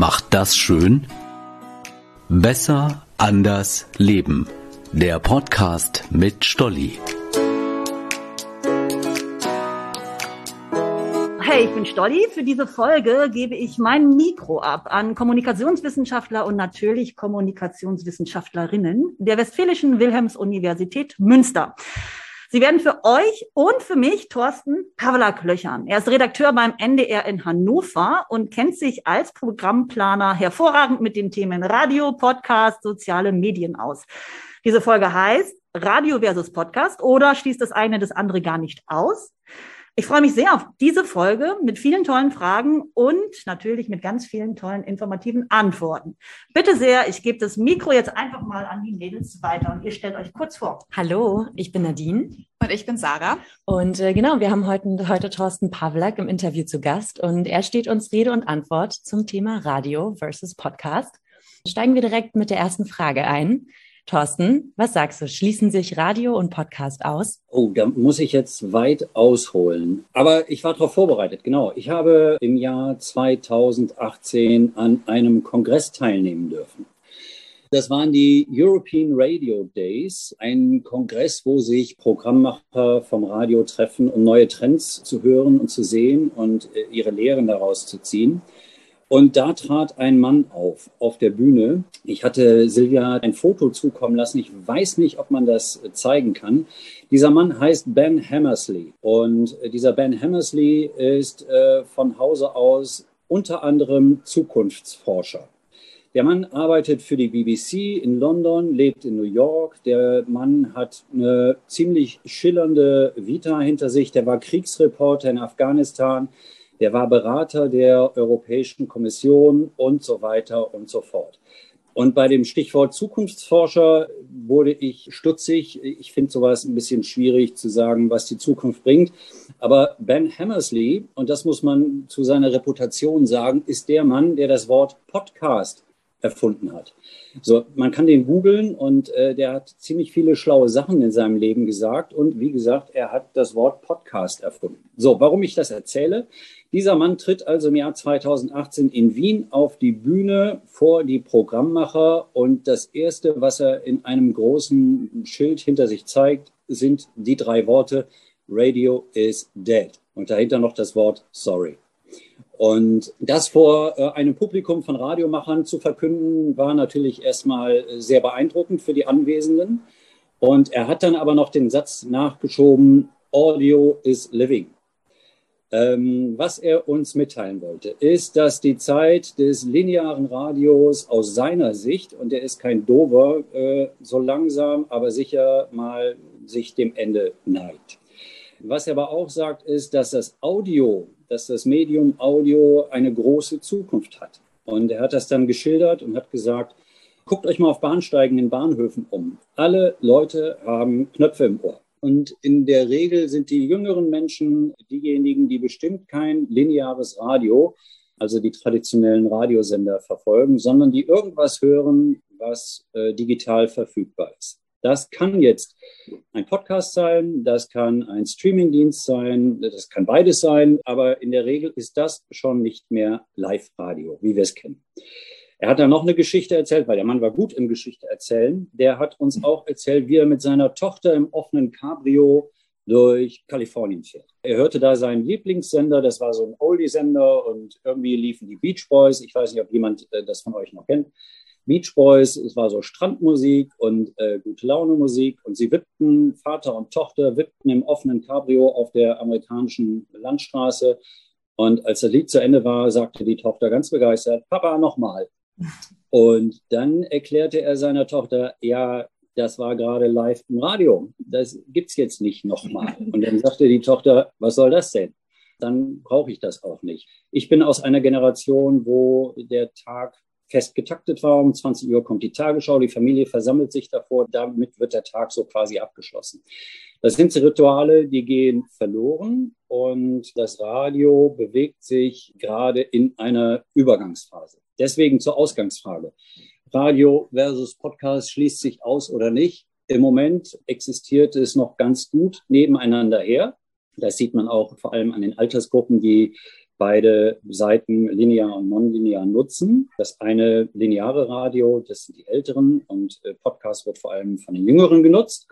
macht das schön? Besser, anders, leben. Der Podcast mit Stolli. Hey, ich bin Stolli. Für diese Folge gebe ich mein Mikro ab an Kommunikationswissenschaftler und natürlich Kommunikationswissenschaftlerinnen der Westfälischen Wilhelms-Universität Münster. Sie werden für euch und für mich Thorsten Pawlak löchern. Er ist Redakteur beim NDR in Hannover und kennt sich als Programmplaner hervorragend mit den Themen Radio, Podcast, soziale Medien aus. Diese Folge heißt Radio versus Podcast oder schließt das eine das andere gar nicht aus? Ich freue mich sehr auf diese Folge mit vielen tollen Fragen und natürlich mit ganz vielen tollen informativen Antworten. Bitte sehr, ich gebe das Mikro jetzt einfach mal an die Mädels weiter und ihr stellt euch kurz vor. Hallo, ich bin Nadine. Und ich bin Sarah. Und genau, wir haben heute Thorsten Pawlak im Interview zu Gast und er steht uns Rede und Antwort zum Thema Radio versus Podcast. Steigen wir direkt mit der ersten Frage ein. Thorsten, was sagst du? Schließen sich Radio und Podcast aus? Oh, da muss ich jetzt weit ausholen. Aber ich war darauf vorbereitet, genau. Ich habe im Jahr 2018 an einem Kongress teilnehmen dürfen. Das waren die European Radio Days, ein Kongress, wo sich Programmmacher vom Radio treffen, um neue Trends zu hören und zu sehen und ihre Lehren daraus zu ziehen. Und da trat ein Mann auf der Bühne. Ich hatte Silvia ein Foto zukommen lassen. Ich weiß nicht, ob man das zeigen kann. Dieser Mann heißt Ben Hammersley. Und dieser Ben Hammersley ist von Hause aus unter anderem Zukunftsforscher. Der Mann arbeitet für die BBC in London, lebt in New York. Der Mann hat eine ziemlich schillernde Vita hinter sich. Der war Kriegsreporter in Afghanistan. Der war Berater der Europäischen Kommission und so weiter und so fort. Und bei dem Stichwort Zukunftsforscher wurde ich stutzig. Ich finde sowas ein bisschen schwierig zu sagen, was die Zukunft bringt. Aber Ben Hammersley, und das muss man zu seiner Reputation sagen, ist der Mann, der das Wort Podcast erfunden hat. So, man kann den googeln und der hat ziemlich viele schlaue Sachen in seinem Leben gesagt. Und wie gesagt, er hat das Wort Podcast erfunden. So, warum ich das erzähle? Dieser Mann tritt also im Jahr 2018 in Wien auf die Bühne vor die Programmmacher. Und das Erste, was er in einem großen Schild hinter sich zeigt, sind die 3 Worte Radio is dead. Und dahinter noch das Wort sorry. Und das vor einem Publikum von Radiomachern zu verkünden, war natürlich erstmal sehr beeindruckend für die Anwesenden. Und er hat dann aber noch den Satz nachgeschoben, Audio is living. Was er uns mitteilen wollte, ist, dass die Zeit des linearen Radios aus seiner Sicht, und er ist kein Dover, so langsam, aber sicher mal sich dem Ende neigt. Was er aber auch sagt, ist, dass das Medium Audio eine große Zukunft hat. Und er hat das dann geschildert und hat gesagt, guckt euch mal auf Bahnsteigen in Bahnhöfen um. Alle Leute haben Knöpfe im Ohr. Und in der Regel sind die jüngeren Menschen diejenigen, die bestimmt kein lineares Radio, also die traditionellen Radiosender verfolgen, sondern die irgendwas hören, was digital verfügbar ist. Das kann jetzt ein Podcast sein, das kann ein Streamingdienst sein, das kann beides sein, aber in der Regel ist das schon nicht mehr Live-Radio, wie wir es kennen. Er hat dann noch eine Geschichte erzählt, weil der Mann war gut im Geschichte erzählen. Der hat uns auch erzählt, wie er mit seiner Tochter im offenen Cabrio durch Kalifornien fährt. Er hörte da seinen Lieblingssender, das war so ein Oldie-Sender und irgendwie liefen die Beach Boys. Ich weiß nicht, ob jemand das von euch noch kennt. Beach Boys, es war so Strandmusik und gute Laune Musik und sie wippten, Vater und Tochter wippten im offenen Cabrio auf der amerikanischen Landstraße und als das Lied zu Ende war, sagte die Tochter ganz begeistert, Papa, nochmal. Und dann erklärte er seiner Tochter, ja, das war gerade live im Radio, das gibt's jetzt nicht nochmal. Und dann sagte die Tochter, was soll das denn? Dann brauche ich das auch nicht. Ich bin aus einer Generation, wo der Tag fest getaktet war. Um 20 Uhr kommt die Tagesschau, die Familie versammelt sich davor, damit wird der Tag so quasi abgeschlossen. Das sind Rituale, die gehen verloren und das Radio bewegt sich gerade in einer Übergangsphase. Deswegen zur Ausgangsfrage. Radio versus Podcast schließt sich aus oder nicht? Im Moment existiert es noch ganz gut nebeneinander her. Das sieht man auch vor allem an den Altersgruppen, die beide Seiten linear und nonlinear nutzen. Das eine lineare Radio, das sind die Älteren und Podcast wird vor allem von den Jüngeren genutzt.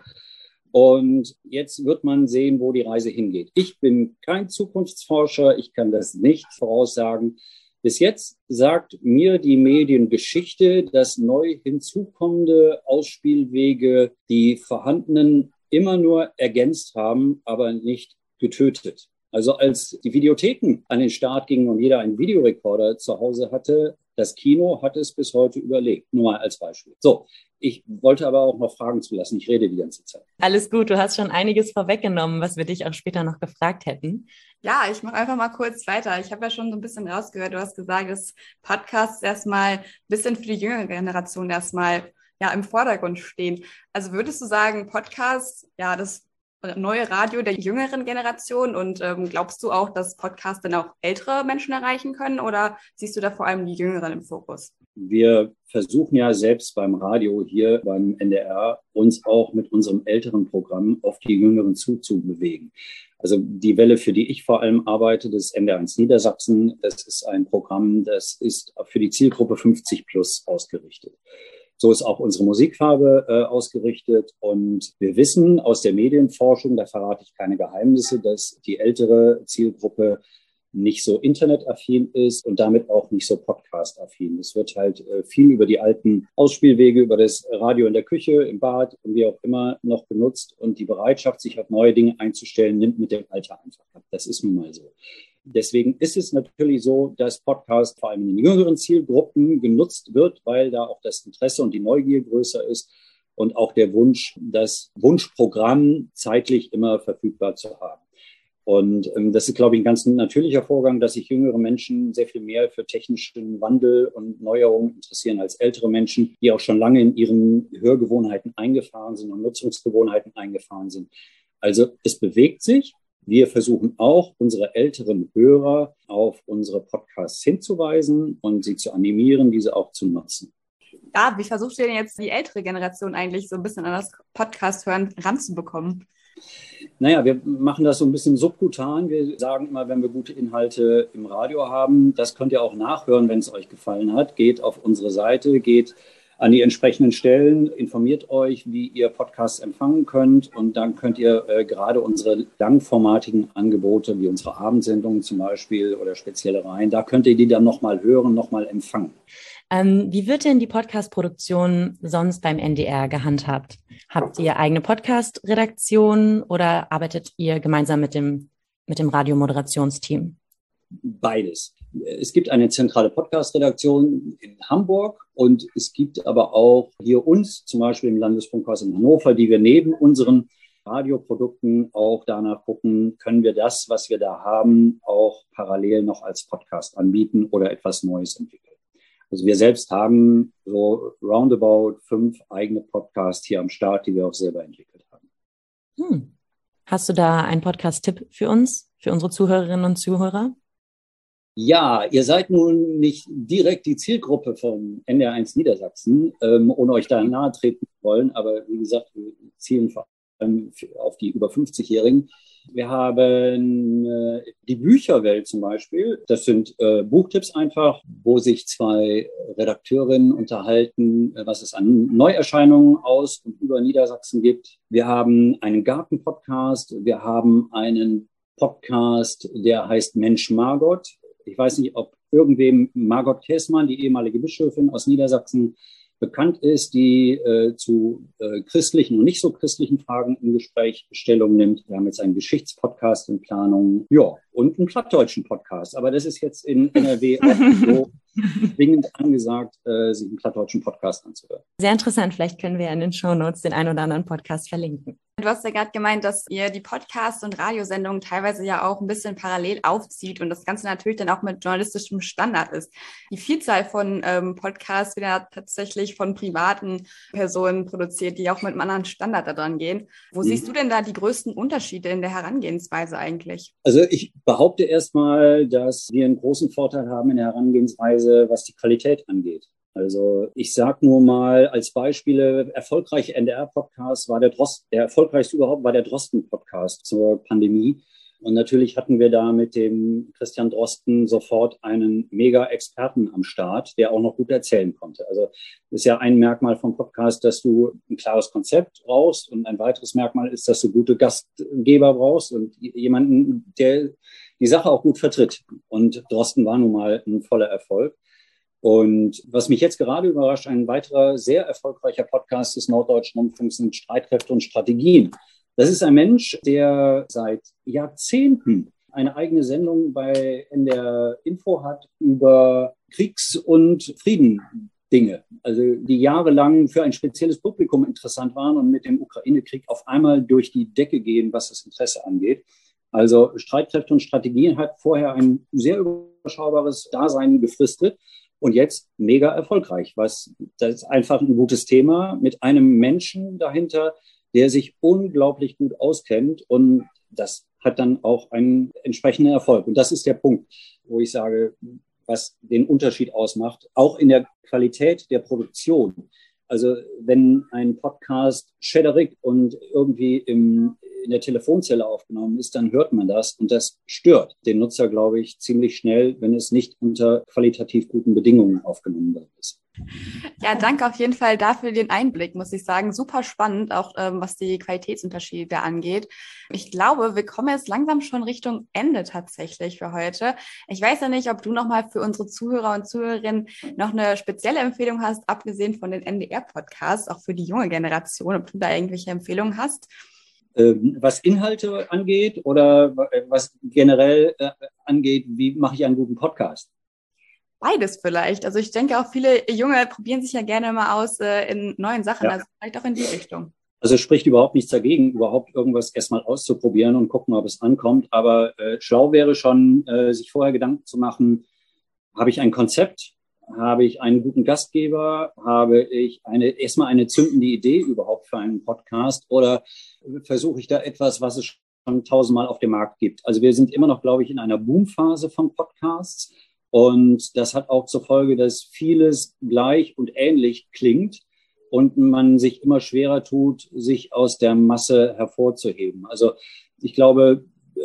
Und jetzt wird man sehen, wo die Reise hingeht. Ich bin kein Zukunftsforscher, ich kann das nicht voraussagen. Bis jetzt sagt mir die Mediengeschichte, dass neu hinzukommende Ausspielwege die vorhandenen immer nur ergänzt haben, aber nicht getötet. Also als die Videotheken an den Start gingen und jeder einen Videorekorder zu Hause hatte, das Kino hat es bis heute überlebt. Nur mal als Beispiel. So, ich wollte aber auch noch Fragen zulassen. Ich rede die ganze Zeit. Alles gut, du hast schon einiges vorweggenommen, was wir dich auch später noch gefragt hätten. Ja, ich mache einfach mal kurz weiter. Ich habe ja schon so ein bisschen rausgehört, du hast gesagt, dass Podcasts erstmal ein bisschen für die jüngere Generation erstmal im Vordergrund stehen. Also würdest du sagen, Podcasts, das neue Radio der jüngeren Generation, und glaubst du auch, dass Podcasts dann auch ältere Menschen erreichen können, oder siehst du da vor allem die Jüngeren im Fokus? Wir versuchen ja selbst beim Radio hier beim NDR uns auch mit unserem älteren Programm auf die Jüngeren zuzubewegen. Also die Welle, für die ich vor allem arbeite, das NDR1 Niedersachsen, das ist ein Programm, das ist für die Zielgruppe 50 plus ausgerichtet. So ist auch unsere Musikfarbe ausgerichtet. Und wir wissen aus der Medienforschung, da verrate ich keine Geheimnisse, dass die ältere Zielgruppe nicht so internetaffin ist und damit auch nicht so podcast-affin. Es wird halt viel über die alten Ausspielwege, über das Radio in der Küche, im Bad und wie auch immer noch genutzt. Und die Bereitschaft, sich auf neue Dinge einzustellen, nimmt mit dem Alter einfach ab. Das ist nun mal so. Deswegen ist es natürlich so, dass Podcast vor allem in den jüngeren Zielgruppen genutzt wird, weil da auch das Interesse und die Neugier größer ist und auch der Wunsch, das Wunschprogramm zeitlich immer verfügbar zu haben. Und das ist, glaube ich, ein ganz natürlicher Vorgang, dass sich jüngere Menschen sehr viel mehr für technischen Wandel und Neuerungen interessieren als ältere Menschen, die auch schon lange in ihren Hörgewohnheiten eingefahren sind und Nutzungsgewohnheiten eingefahren sind. Also es bewegt sich. Wir versuchen auch, unsere älteren Hörer auf unsere Podcasts hinzuweisen und sie zu animieren, diese auch zu nutzen. Ja, wie versuchst du denn jetzt die ältere Generation eigentlich so ein bisschen an das Podcast-Hören ranzubekommen? Naja, wir machen das so ein bisschen subkutan. Wir sagen immer, wenn wir gute Inhalte im Radio haben, das könnt ihr auch nachhören, wenn es euch gefallen hat. Geht auf unsere Seite, geht an die entsprechenden Stellen, informiert euch, wie ihr Podcasts empfangen könnt. Und dann könnt ihr gerade unsere langformatigen Angebote, wie unsere Abendsendungen zum Beispiel oder spezielle Reihen, da könnt ihr die dann nochmal hören, nochmal empfangen. Wie wird denn die Podcast-Produktion sonst beim NDR gehandhabt? Habt ihr eigene Podcast-Redaktion oder arbeitet ihr gemeinsam mit dem Radiomoderationsteam? Beides. Es gibt eine zentrale Podcast-Redaktion in Hamburg und es gibt aber auch hier uns, zum Beispiel im Landesfunkhaus in Hannover, die wir neben unseren Radioprodukten auch danach gucken, können wir das, was wir da haben, auch parallel noch als Podcast anbieten oder etwas Neues entwickeln. Also wir selbst haben so roundabout 5 eigene Podcasts hier am Start, die wir auch selber entwickelt haben. Hast du da einen Podcast-Tipp für uns, für unsere Zuhörerinnen und Zuhörer? Ja, ihr seid nun nicht direkt die Zielgruppe von NDR1 Niedersachsen, ohne euch da nahe treten zu wollen, aber wie gesagt, wir zielen vor allem auf die über 50-Jährigen. Wir haben die Bücherwelt zum Beispiel. Das sind Buchtipps einfach, wo sich 2 Redakteurinnen unterhalten, was es an Neuerscheinungen aus und über Niedersachsen gibt. Wir haben einen Garten-Podcast. Wir haben einen Podcast, der heißt Mensch Margot. Ich weiß nicht, ob irgendwem Margot Käßmann, die ehemalige Bischöfin aus Niedersachsen, bekannt ist, die zu christlichen und nicht so christlichen Fragen im Gespräch Stellung nimmt. Wir haben jetzt einen Geschichtspodcast in Planung, ja, und einen plattdeutschen Podcast. Aber das ist jetzt in NRW auch so dringend angesagt, sich einen plattdeutschen Podcast anzuhören. Sehr interessant. Vielleicht können wir in den Shownotes den einen oder anderen Podcast verlinken. Du hast ja gerade gemeint, dass ihr die Podcasts und Radiosendungen teilweise ja auch ein bisschen parallel aufzieht und das Ganze natürlich dann auch mit journalistischem Standard ist. Die Vielzahl von Podcasts wird ja tatsächlich von privaten Personen produziert, die auch mit einem anderen Standard da dran gehen. Wo siehst du denn da die größten Unterschiede in der Herangehensweise eigentlich? Also ich behaupte erstmal, dass wir einen großen Vorteil haben in der Herangehensweise, was die Qualität angeht. Also ich sage nur mal als Beispiele, erfolgreiche NDR-Podcasts war der erfolgreichste überhaupt war der Drosten-Podcast zur Pandemie. Und natürlich hatten wir da mit dem Christian Drosten sofort einen Mega-Experten am Start, der auch noch gut erzählen konnte. Also das ist ja ein Merkmal vom Podcast, dass du ein klares Konzept brauchst. Und ein weiteres Merkmal ist, dass du gute Gastgeber brauchst und jemanden, der die Sache auch gut vertritt. Und Drosten war nun mal ein voller Erfolg. Und was mich jetzt gerade überrascht, ein weiterer sehr erfolgreicher Podcast des Norddeutschen Rundfunks sind Streitkräfte und Strategien. Das ist ein Mensch, der seit Jahrzehnten eine eigene Sendung bei NDR Info hat über Kriegs- und Friedendinge, also die jahrelang für ein spezielles Publikum interessant waren und mit dem Ukraine-Krieg auf einmal durch die Decke gehen, was das Interesse angeht. Also Streitkräfte und Strategien hat vorher ein sehr überschaubares Dasein befristet und jetzt mega erfolgreich. Das ist einfach ein gutes Thema mit einem Menschen dahinter, der sich unglaublich gut auskennt, und das hat dann auch einen entsprechenden Erfolg. Und das ist der Punkt, wo ich sage, was den Unterschied ausmacht, auch in der Qualität der Produktion. Also wenn ein Podcast schäderig und irgendwie in der Telefonzelle aufgenommen ist, dann hört man das, und das stört den Nutzer, glaube ich, ziemlich schnell, wenn es nicht unter qualitativ guten Bedingungen aufgenommen wird. Ja, danke auf jeden Fall dafür den Einblick, muss ich sagen. Super spannend, auch was die Qualitätsunterschiede angeht. Ich glaube, wir kommen jetzt langsam schon Richtung Ende tatsächlich für heute. Ich weiß ja nicht, ob du nochmal für unsere Zuhörer und Zuhörerinnen noch eine spezielle Empfehlung hast, abgesehen von den NDR-Podcasts, auch für die junge Generation, ob du da irgendwelche Empfehlungen hast. Was Inhalte angeht oder was generell angeht, wie mache ich einen guten Podcast? Beides vielleicht. Also ich denke auch viele Junge probieren sich ja gerne mal aus in neuen Sachen, also vielleicht auch in die Richtung. Also es spricht überhaupt nichts dagegen, überhaupt irgendwas erstmal auszuprobieren und gucken, ob es ankommt. Aber schlau wäre schon, sich vorher Gedanken zu machen, habe ich ein Konzept, habe ich einen guten Gastgeber, habe ich erstmal eine zündende Idee überhaupt für einen Podcast, oder versuche ich da etwas, was es schon 1000-mal auf dem Markt gibt. Also wir sind immer noch, glaube ich, in einer Boomphase von Podcasts. Und das hat auch zur Folge, dass vieles gleich und ähnlich klingt und man sich immer schwerer tut, sich aus der Masse hervorzuheben. Also ich glaube,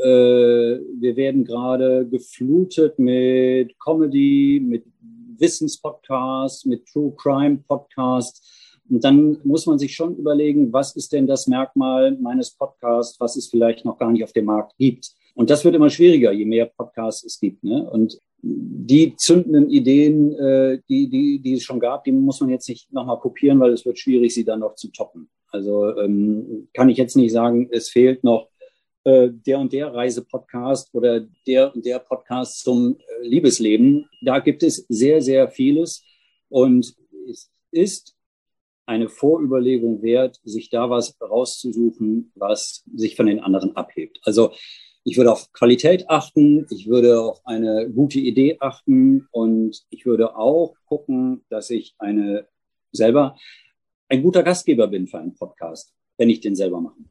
wir werden gerade geflutet mit Comedy, mit Wissenspodcasts, mit True Crime Podcasts. Und dann muss man sich schon überlegen, was ist denn das Merkmal meines Podcasts, was es vielleicht noch gar nicht auf dem Markt gibt. Und das wird immer schwieriger, je mehr Podcasts es gibt, ne? Und die zündenden Ideen, die es schon gab, die muss man jetzt nicht nochmal kopieren, weil es wird schwierig, sie dann noch zu toppen. Also kann ich jetzt nicht sagen, es fehlt noch der und der Reisepodcast oder der und der Podcast zum Liebesleben. Da gibt es sehr, sehr vieles. Und es ist eine Vorüberlegung wert, sich da was rauszusuchen, was sich von den anderen abhebt. Also ich würde auf Qualität achten, ich würde auf eine gute Idee achten, und ich würde auch gucken, dass ich selber ein guter Gastgeber bin für einen Podcast, wenn ich den selber mache.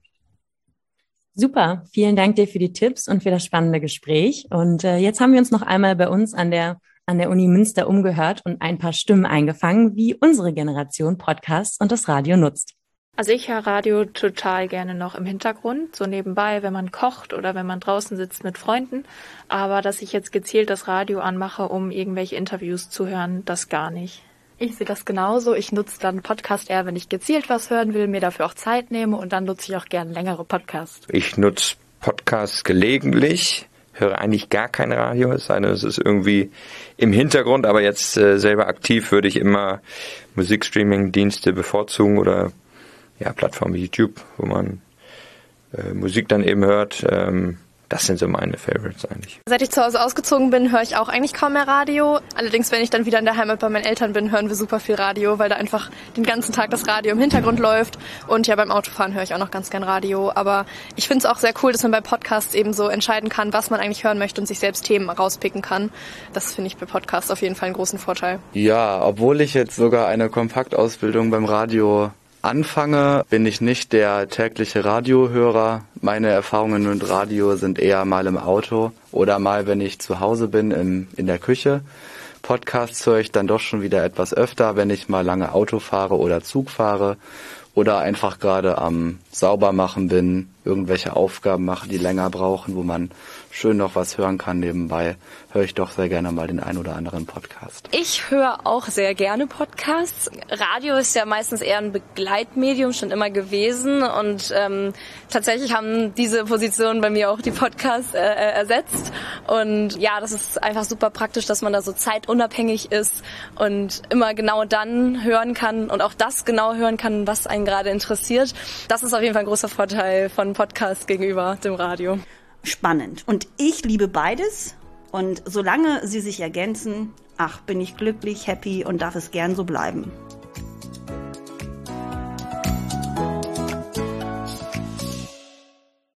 Super, vielen Dank dir für die Tipps und für das spannende Gespräch. Und jetzt haben wir uns noch einmal bei uns an der Uni Münster umgehört und ein paar Stimmen eingefangen, wie unsere Generation Podcasts und das Radio nutzt. Also ich höre Radio total gerne noch im Hintergrund, so nebenbei, wenn man kocht oder wenn man draußen sitzt mit Freunden. Aber dass ich jetzt gezielt das Radio anmache, um irgendwelche Interviews zu hören, das gar nicht. Ich sehe das genauso. Ich nutze dann Podcast eher, wenn ich gezielt was hören will, mir dafür auch Zeit nehme, und dann nutze ich auch gerne längere Podcasts. Ich nutze Podcasts gelegentlich, höre eigentlich gar kein Radio, es sei denn, es ist irgendwie im Hintergrund, aber jetzt selber aktiv würde ich immer Musikstreaming-Dienste bevorzugen oder Plattformen wie YouTube, wo man Musik dann eben hört. Das sind so meine Favorites eigentlich. Seit ich zu Hause ausgezogen bin, höre ich auch eigentlich kaum mehr Radio. Allerdings, wenn ich dann wieder in der Heimat bei meinen Eltern bin, hören wir super viel Radio, weil da einfach den ganzen Tag das Radio im Hintergrund läuft. Und ja, beim Autofahren höre ich auch noch ganz gern Radio. Aber ich finde es auch sehr cool, dass man bei Podcasts eben so entscheiden kann, was man eigentlich hören möchte und sich selbst Themen rauspicken kann. Das finde ich bei Podcasts auf jeden Fall einen großen Vorteil. Ja, obwohl ich jetzt sogar eine Kompaktausbildung beim Radio anfange, bin ich nicht der tägliche Radiohörer. Meine Erfahrungen mit Radio sind eher mal im Auto oder mal, wenn ich zu Hause bin, in der Küche. Podcasts höre ich dann doch schon wieder etwas öfter, wenn ich mal lange Auto fahre oder Zug fahre oder einfach gerade am Saubermachen bin irgendwelche Aufgaben mache, die länger brauchen, wo man schön noch was hören kann nebenbei, höre ich doch sehr gerne mal den ein oder anderen Podcast. Ich höre auch sehr gerne Podcasts. Radio ist ja meistens eher ein Begleitmedium, schon immer gewesen und tatsächlich haben diese Positionen bei mir auch die Podcasts ersetzt und ja, das ist einfach super praktisch, dass man da so zeitunabhängig ist und immer genau dann hören kann und auch das genau hören kann, was einen gerade interessiert. Das ist auf jeden Fall ein großer Vorteil von Podcasts gegenüber dem Radio. Spannend. Und ich liebe beides. Und solange sie sich ergänzen, bin ich glücklich, happy und darf es gern so bleiben.